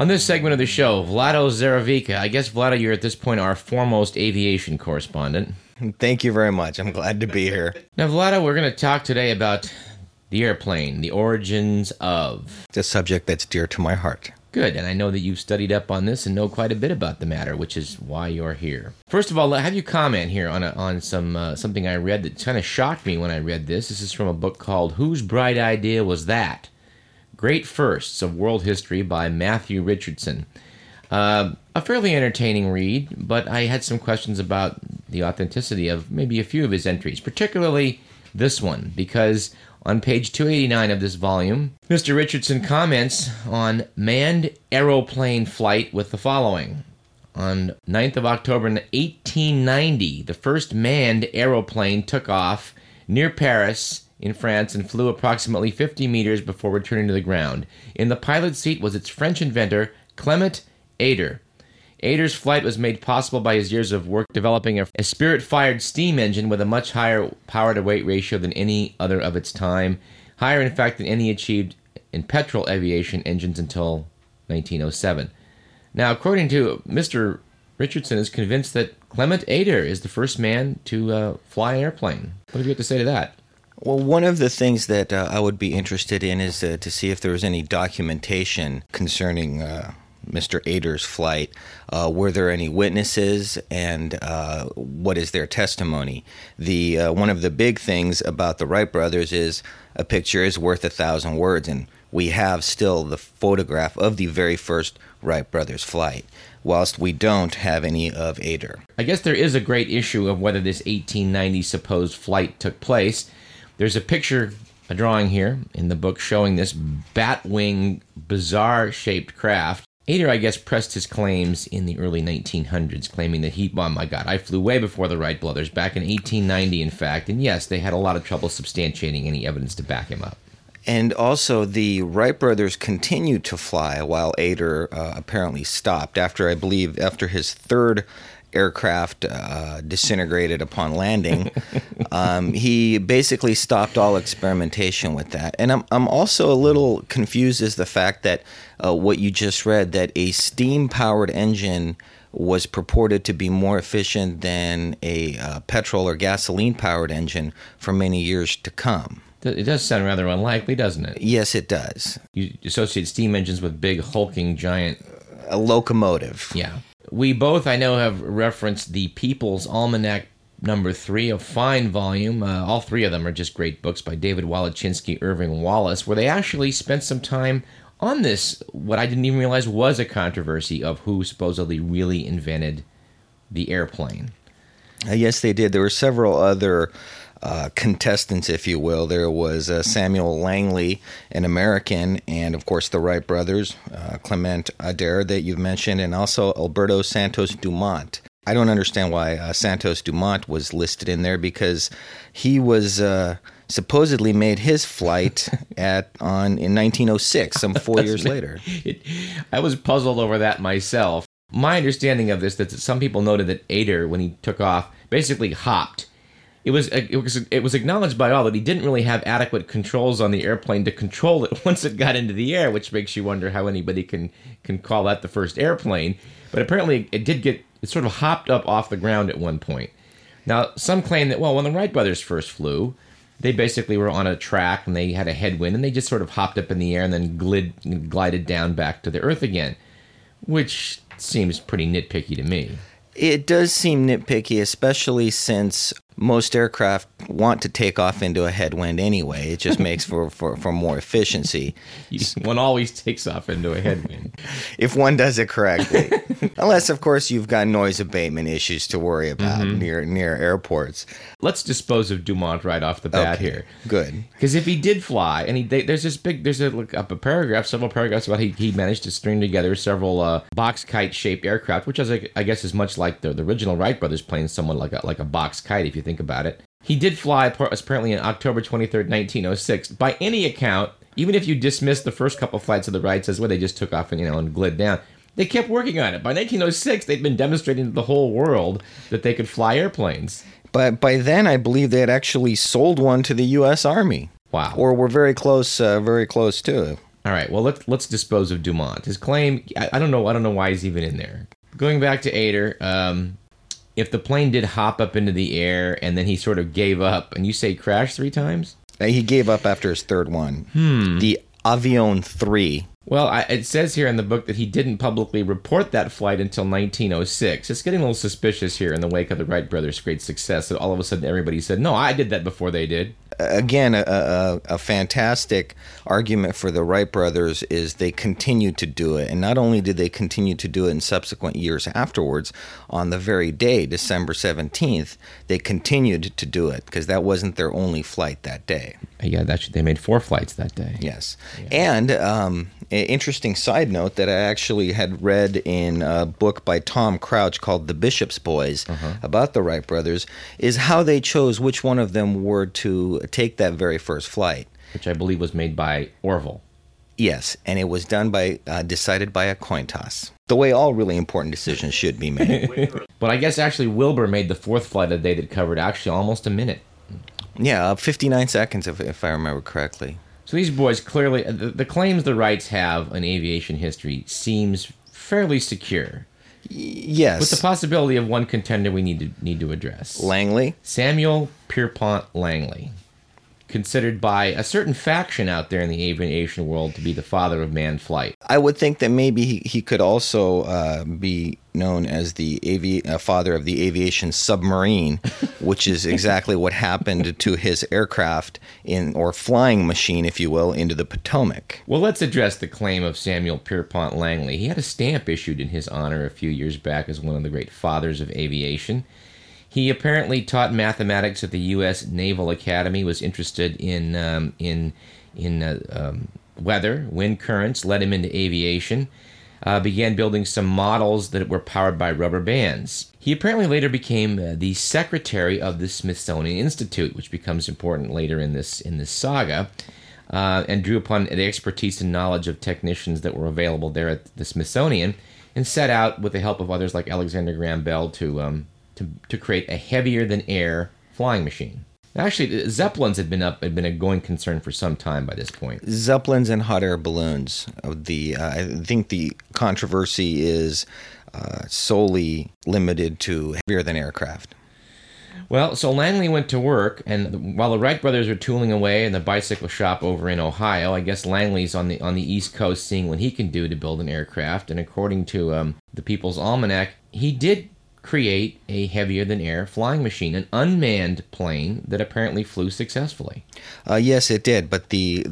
On this segment of the show, Vlado Zaravica. I guess, Vlado, you're at this point our foremost aviation correspondent. Thank you very much. I'm glad to be here. Now, Vlado, we're going to talk today about the airplane, the origins of. It's a subject that's dear to my heart. Good, and I know that you've studied up on this and know quite a bit about the matter, which is why you're here. First of all, have you comment here on something I read that kind of shocked me when I read this. This is from a book called Whose Bright Idea Was That? Great Firsts of World History by Matthew Richardson. A fairly entertaining read, but I had some questions about the authenticity of maybe a few of his entries, particularly this one, because on page 289 of this volume, Mr. Richardson comments on manned aeroplane flight with the following. On 9th of October 1890, the first manned aeroplane took off near Paris in France and flew approximately 50 meters before returning to the ground. In the pilot's seat was its French inventor, Clement Ader. Ader's flight was made possible by his years of work developing a Spirit-fired steam engine with a much higher power-to-weight ratio than any other of its time, higher, in fact, than any achieved in petrol aviation engines until 1907. Now, according to Mr. Richardson, is convinced that Clement Ader is the first man to fly an airplane. What have you got to say to that? Well, one of the things that I would be interested in is to see if there was any documentation concerning Mr. Ader's flight. Were there any witnesses, and what is their testimony? One of the big things about the Wright brothers is a picture is worth 1,000 words, and we have still the photograph of the very first Wright brothers flight, whilst we don't have any of Ader. I guess there is a great issue of whether this 1890 supposed flight took place. There's a picture, a drawing here in the book showing this bat-wing, bizarre-shaped craft. Ader, I guess, pressed his claims in the early 1900s, claiming that oh my God, I flew way before the Wright brothers, back in 1890, in fact. And yes, they had a lot of trouble substantiating any evidence to back him up. And also, the Wright brothers continued to fly while Ader apparently stopped after his third aircraft disintegrated upon landing. He basically stopped all experimentation with that. And I'm also a little confused as the fact that what you just read, that a steam-powered engine was purported to be more efficient than a petrol or gasoline-powered engine for many years to come. It does sound rather unlikely, doesn't it? Yes, it does. You associate steam engines with big, hulking, giant... A locomotive. Yeah. We both, I know, have referenced the People's Almanac number 3, a fine volume. All three of them are just great books by David Walachinsky, Irving Wallace, where they actually spent some time on this, what I didn't even realize was a controversy of who supposedly really invented the airplane. Yes, they did. There were several other contestants, if you will. There was Samuel Langley, an American, and of course the Wright brothers, Clement Ader that you've mentioned, and also Alberto Santos Dumont. I don't understand why Santos Dumont was listed in there, because he was supposedly made his flight in 1906, some 4 years later. I was puzzled over that myself. My understanding of this, that some people noted that Ader, when he took off, basically hopped. It was acknowledged by all that he didn't really have adequate controls on the airplane to control it once it got into the air, which makes you wonder how anybody can call that the first airplane. But apparently it sort of hopped up off the ground at one point. Now, some claim that, well, when the Wright brothers first flew, they basically were on a track and they had a headwind and they just sort of hopped up in the air and then glided down back to the earth again, which seems pretty nitpicky to me. It does seem nitpicky, especially since most aircraft want to take off into a headwind anyway. It just makes for more efficiency. One always takes off into a headwind. If one does it correctly. Unless, of course, you've got noise abatement issues to worry about near airports. Let's dispose of Dumont right off the bat here. Good. Because if he did fly, and there's several paragraphs about he managed to string together several box kite-shaped aircraft, which I guess is much like the original Wright brothers plane, somewhat like a box kite, if you think about it. He did fly apparently on October 23rd, 1906. By any account, even if you dismiss the first couple flights of the Wrights as well, they just took off and glid down. They kept working on it. By 1906, they'd been demonstrating to the whole world that they could fly airplanes. But by then, I believe they had actually sold one to the U.S. Army. Wow. Or were very close to. All right. Well, let's dispose of Dumont. His claim, I don't know why he's even in there. Going back to Ader, if the plane did hop up into the air and then he sort of gave up, and you say crashed 3 times? He gave up after his third one. The Avion 3. Well, it says here in the book that he didn't publicly report that flight until 1906. It's getting a little suspicious here in the wake of the Wright brothers' great success that all of a sudden everybody said, no, I did that before they did. Again, a fantastic argument for the Wright brothers is they continued to do it. And not only did they continue to do it in subsequent years afterwards, on the very day, December 17th, they continued to do it because that wasn't their only flight that day. Yeah, they made 4 flights that day. Yes. Yeah. And an interesting side note that I actually had read in a book by Tom Crouch called The Bishop's Boys about the Wright brothers is how they chose which one of them were to take that very first flight. Which I believe was made by Orville. Yes, and it was done by decided by a coin toss. The way all really important decisions should be made. But I guess actually Wilbur made the 4th flight of the day that covered actually almost a minute. Yeah, 59 seconds if I remember correctly. So these boys clearly, the claims the Wrights have in aviation history seems fairly secure. Yes. With the possibility of one contender we need to address. Langley? Samuel Pierpont Langley. Considered by a certain faction out there in the aviation world to be the father of manned flight. I would think that maybe he could also be known as the father of the aviation submarine, which is exactly what happened to his aircraft or flying machine, if you will, into the Potomac. Well, let's address the claim of Samuel Pierpont Langley. He had a stamp issued in his honor a few years back as one of the great fathers of aviation. He apparently taught mathematics at the U.S. Naval Academy, was interested in weather, wind currents, led him into aviation, began building some models that were powered by rubber bands. He apparently later became the secretary of the Smithsonian Institute, which becomes important later in this saga, and drew upon the expertise and knowledge of technicians that were available there at the Smithsonian, and set out, with the help of others like Alexander Graham Bell, to create a heavier-than-air flying machine. Actually, Zeppelins had been a going concern for some time by this point. Zeppelins and hot air balloons. I think the controversy is solely limited to heavier-than aircraft. Well, so Langley went to work, and while the Wright brothers were tooling away in the bicycle shop over in Ohio, I guess Langley's on the East Coast seeing what he can do to build an aircraft. And according to the People's Almanac, he did create a heavier-than-air flying machine, an unmanned plane that apparently flew successfully. Yes, it did, but the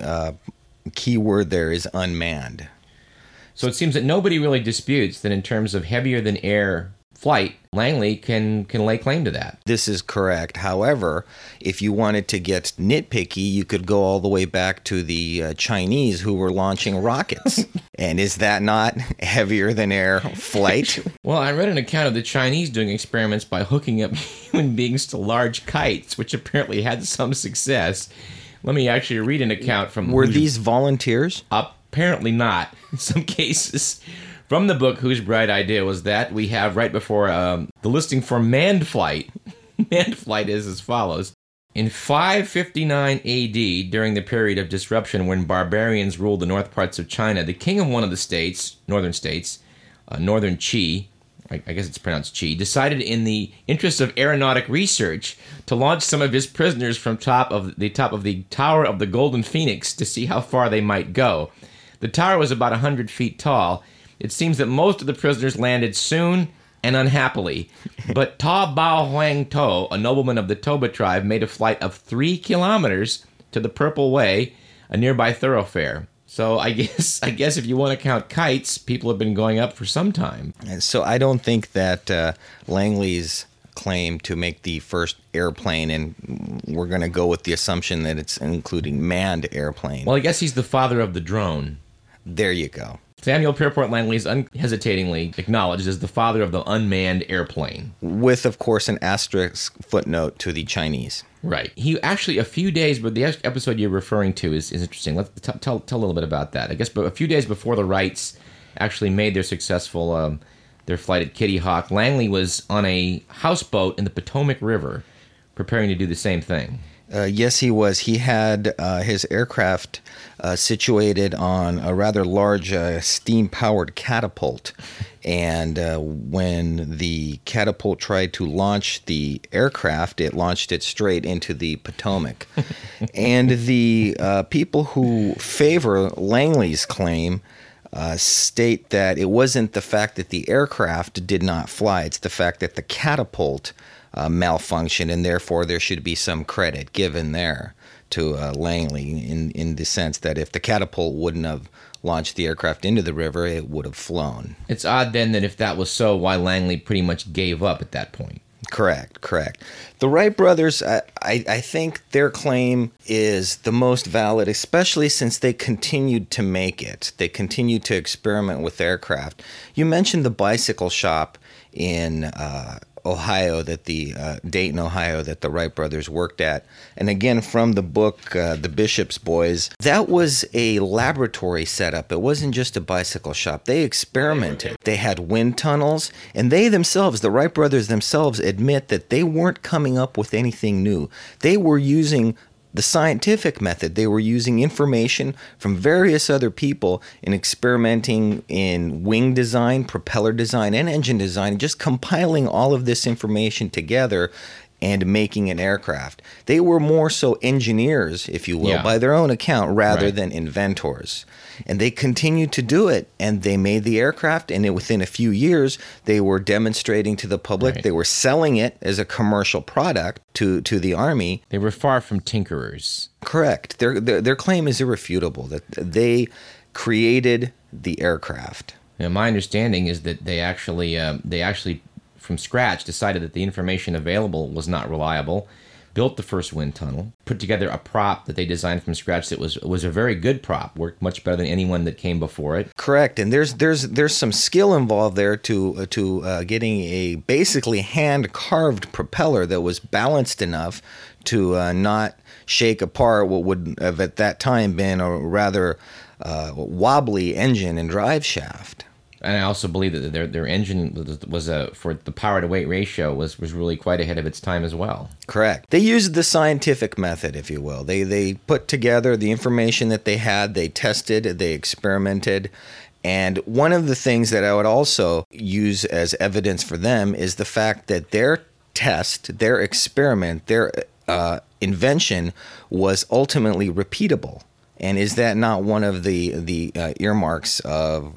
key word there is unmanned. So it seems that nobody really disputes that in terms of heavier-than-air flight, Langley can lay claim to that. This is correct. However, if you wanted to get nitpicky, you could go all the way back to the Chinese who were launching rockets. And is that not heavier than air flight? Well, I read an account of the Chinese doing experiments by hooking up human beings to large kites, which apparently had some success. Let me actually read an account from... Were these volunteers? Apparently not, in some cases. From the book, Whose Bright Idea Was That? We have right before the listing for manned flight. Manned flight is as follows. In 559 AD, during the period of disruption when barbarians ruled the north parts of China, the king of one of the states, northern Qi, I guess it's pronounced Qi, decided in the interest of aeronautic research to launch some of his prisoners from top of the Tower of the Golden Phoenix to see how far they might go. The tower was about 100 feet tall. It seems that most of the prisoners landed soon and unhappily, but Ta Bao Huang To, a nobleman of the Toba tribe, made a flight of 3 kilometers to the Purple Way, a nearby thoroughfare. So I guess if you want to count kites, people have been going up for some time. And so I don't think that Langley's claim to make the first airplane, and we're going to go with the assumption that it's including manned airplane. Well, I guess he's the father of the drone. There you go. Samuel Pierpont Langley is unhesitatingly acknowledged as the father of the unmanned airplane. With, of course, an asterisk footnote to the Chinese. Right. He actually, a few days, but the episode you're referring to is interesting. Let's tell a little bit about that. I guess but a few days before the Wrights actually made their successful their flight at Kitty Hawk, Langley was on a houseboat in the Potomac River preparing to do the same thing. Yes, he was. He had his aircraft situated on a rather large steam-powered catapult. And when the catapult tried to launch the aircraft, it launched it straight into the Potomac. And the people who favor Langley's claim state that it wasn't the fact that the aircraft did not fly, it's the fact that the catapult malfunctioned, and therefore there should be some credit given there to Langley in the sense that if the catapult wouldn't have launched the aircraft into the river, it would have flown. It's odd then that if that was so, why Langley pretty much gave up at that point. Correct. The Wright brothers, I think their claim is the most valid, especially since they continued to make it. They continued to experiment with aircraft. You mentioned the bicycle shop in Ohio, that the Dayton, Ohio, that the Wright brothers worked at. And again, from the book, The Bishop's Boys, that was a laboratory setup. It wasn't just a bicycle shop. They experimented. They had wind tunnels, and they themselves, the Wright brothers themselves, admit that they weren't coming up with anything new. They were using the scientific method. They were using information from various other people and experimenting in wing design, propeller design, and engine design, just compiling all of this information together and making an aircraft. They were more so engineers, if you will, by their own account, rather than inventors. And they continued to do it, and they made the aircraft, and within a few years, they were demonstrating to the public. Right. They were selling it as a commercial product to the Army. They were far from tinkerers. Correct. Their claim is irrefutable, that they created the aircraft. Now, my understanding is that they actually from scratch decided that the information available was not reliable, built the first wind tunnel, put together a prop that they designed from scratch that was a very good prop, worked much better than anyone that came before it. Correct, and there's some skill involved there to getting a basically hand-carved propeller that was balanced enough to not shake apart what would have at that time been a rather wobbly engine and drive shaft. And I also believe that their engine was for the power to weight ratio was really quite ahead of its time as well. Correct. They used the scientific method, if you will. They put together the information that they had, they tested, they experimented. And one of the things that I would also use as evidence for them is the fact that their test, their experiment, their invention was ultimately repeatable. And is that not one of the earmarks of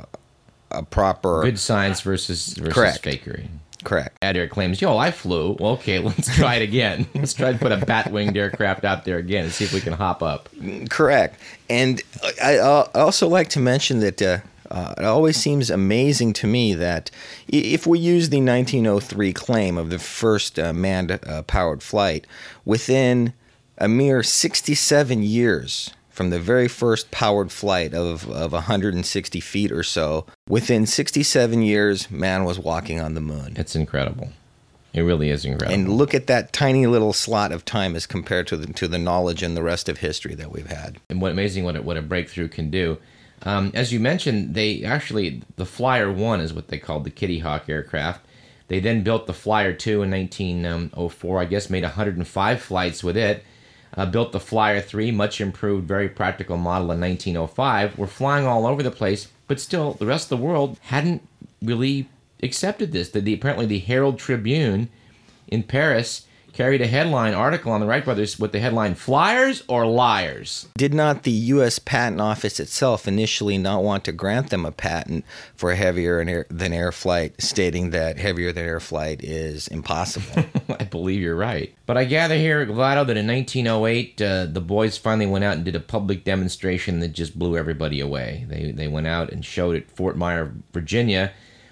a proper good science versus Correct. fakery? Correct. Adair claims, I flew. Well, okay, let's try it again. Let's try to put a bat-winged aircraft out there again and see if we can hop up. Correct. And I also like to mention that it always seems amazing to me that if we use the 1903 claim of the first manned powered flight, within a mere 67 years from the very first powered flight of 160 feet or so, within 67 years, man was walking on the moon. It's incredible. It really is incredible. And look at that tiny little slot of time as compared to the knowledge and the rest of history that we've had. And what a breakthrough can do. As you mentioned, the Flyer 1 is what they called the Kitty Hawk aircraft. They then built the Flyer 2 in 1904, I guess, made 105 flights with it. Built the Flyer 3, much improved, very practical model in 1905. We're flying all over the place, but still, the rest of the world hadn't really accepted this. Apparently, the Herald Tribune in Paris carried a headline article on the Wright brothers with the headline, "Flyers or Liars?" Did not the U.S. Patent Office itself initially not want to grant them a patent for heavier than air flight, stating that heavier than air flight is impossible? I believe you're right. But I gather here, Vlado, that in 1908, the boys finally went out and did a public demonstration that just blew everybody away. They went out and showed at Fort Myer, Virginia.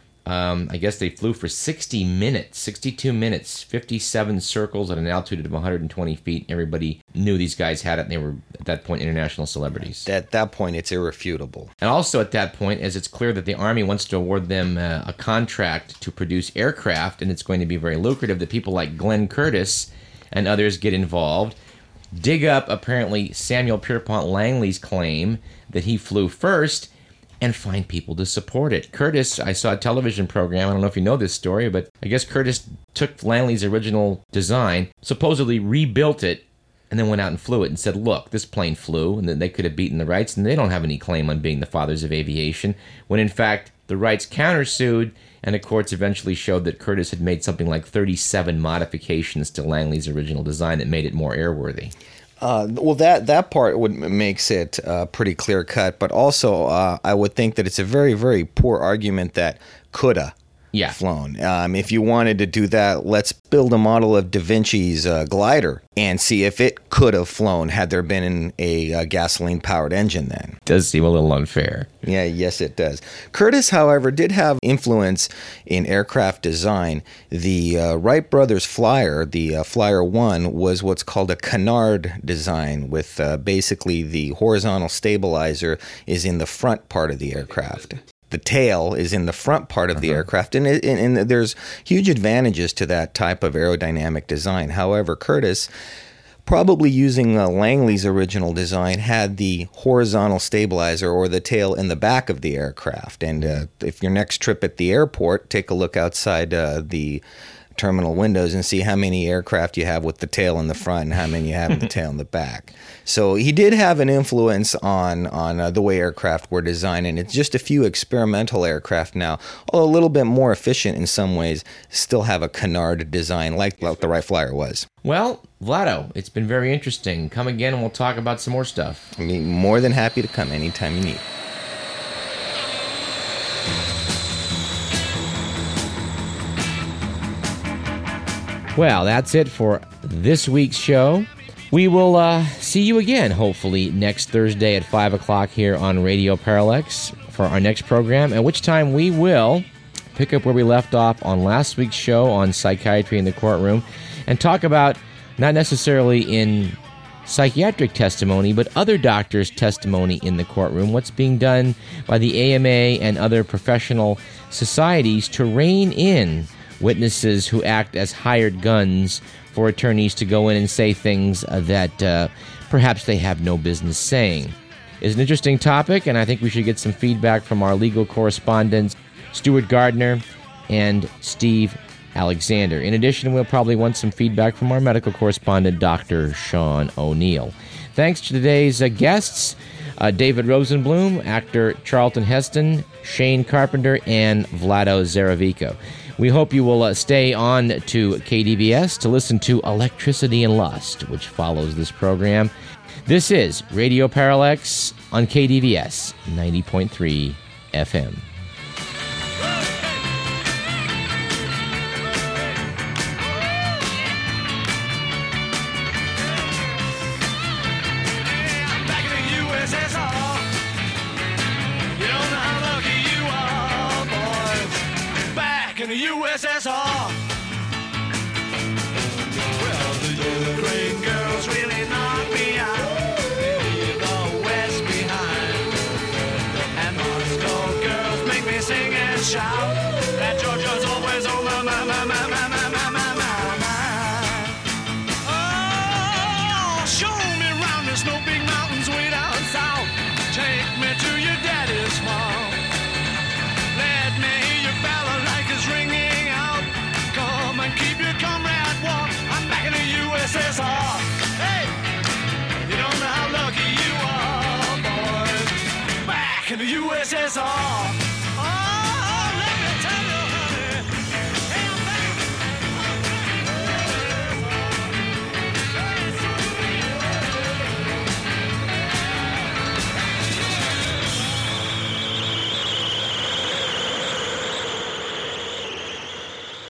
I guess they flew for 62 minutes, 57 circles at an altitude of 120 feet. Everybody knew these guys had it, and they were, at that point, international celebrities. At that point, it's irrefutable. And also at that point, as it's clear that the Army wants to award them a contract to produce aircraft, and it's going to be very lucrative, that people like Glenn Curtiss and others get involved, dig up, apparently, Samuel Pierpont Langley's claim that he flew first, and find people to support it. Curtiss, I saw a television program, I don't know if you know this story, but I guess Curtiss took Langley's original design, supposedly rebuilt it and then went out and flew it and said, look, this plane flew, and then they could have beaten the Wrights, and they don't have any claim on being the fathers of aviation, when in fact the Wrights countersued, and the courts eventually showed that Curtiss had made something like 37 modifications to Langley's original design that made it more airworthy. Well, that part makes it pretty clear cut, but also I would think that it's a very, very poor argument that coulda flown. If you wanted to do that, let's build a model of Da Vinci's glider and see if it could have flown had there been a gasoline-powered engine then. Does seem a little unfair. Yeah, yes, it does. Curtiss, however, did have influence in aircraft design. The Wright brothers Flyer, the Flyer 1, was what's called a canard design, with basically the horizontal stabilizer is in the front part of the aircraft. The tail is in the front part of the aircraft, and there's huge advantages to that type of aerodynamic design. However, Curtiss, probably using Langley's original design, had the horizontal stabilizer or the tail in the back of the aircraft. And if your next trip at the airport, take a look outside the terminal windows and see how many aircraft you have with the tail in the front and how many you have with the tail in the back. So he did have an influence on the way aircraft were designed, and it's just a few experimental aircraft now, although a little bit more efficient in some ways, still have a canard design like the Wright Flyer was. Well, Vlado, it's been very interesting. Come again and we'll talk about some more stuff. I'd be more than happy to come anytime you need. Well, that's it for this week's show. We will see you again, hopefully, next Thursday at 5 o'clock here on Radio Parallax for our next program, at which time we will pick up where we left off on last week's show on psychiatry in the courtroom and talk about, not necessarily in psychiatric testimony, but other doctors' testimony in the courtroom, what's being done by the AMA and other professional societies to rein in witnesses who act as hired guns for attorneys to go in and say things that perhaps they have no business saying. It's an interesting topic, and I think we should get some feedback from our legal correspondents, Stuart Gardner and Steve Alexander. In addition, we'll probably want some feedback from our medical correspondent, Dr. Sean O'Neill. Thanks to today's guests, David Rosenblum, actor Charlton Heston, Shane Carpenter, and Vlado Zaravico. We hope you will stay on to KDVS to listen to Electricity and Lust, which follows this program. This is Radio Parallax on KDVS 90.3 FM. USSR. Well, the Ukraine girls really knock me out. They leave the West behind. And Moscow girls make me sing and shout. That Georgia's always on my mind. Oh, show me round, there's no big mountains way down south. Take me to your daddy's farm. Let me hear your balalaikas ringing out. Come and keep your comrade warm. I'm back in the USSR. Hey, you don't know how lucky you are, boys. Back in the USSR.